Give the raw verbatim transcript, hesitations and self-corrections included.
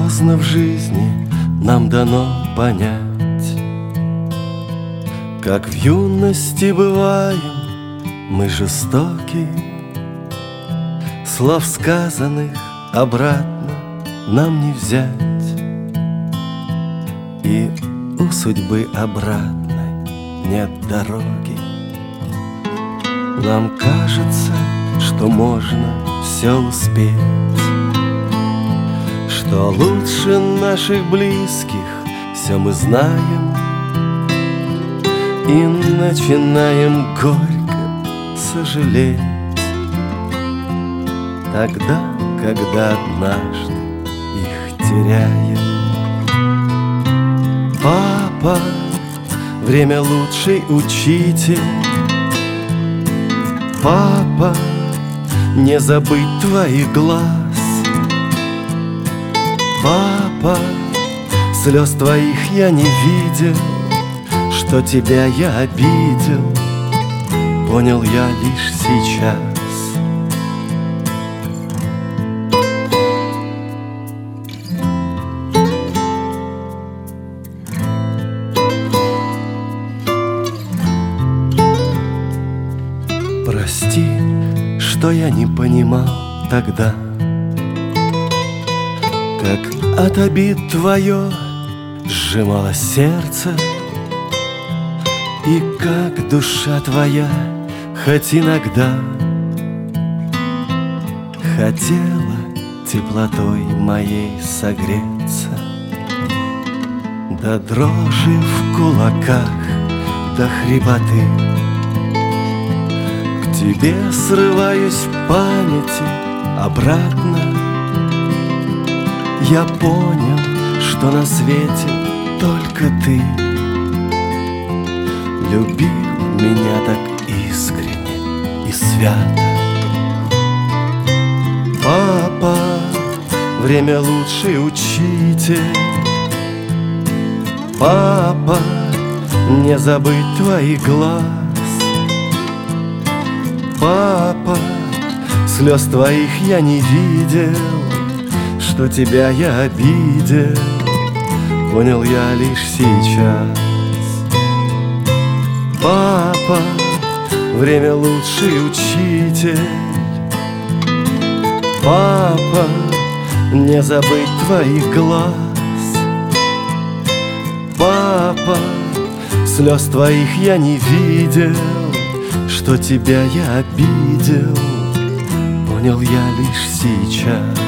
поздно в жизни нам дано понять, как в юности бываем мы жестоки. Слов сказанных обратно нам не взять, и у судьбы обратной нет дороги. Нам кажется, что можно все успеть, что лучше наших близких все мы знаем, и начинаем горько сожалеть тогда, когда однажды их теряем. Папа, время лучший учитель. Папа, не забыть твоих глаз. Папа, слез твоих я не видел, что тебя я обидел, понял я лишь сейчас. Прости, что я не понимал тогда, как от обид твое сжималось сердце, и как душа твоя хоть иногда хотела теплотой моей согреться. До дрожи в кулаках, до хрипоты к тебе срываюсь в памяти обратно. Я понял, что на свете только ты любил меня так искренне и свято. Папа, время лучший учитель. Папа, не забыть твоих глаз. Папа, слез твоих я не видел, что тебя я обидел, понял я лишь сейчас. Папа, время лучший учитель. Папа, не забыть твоих глаз. Папа, слез твоих я не видел, что тебя я обидел, понял я лишь сейчас.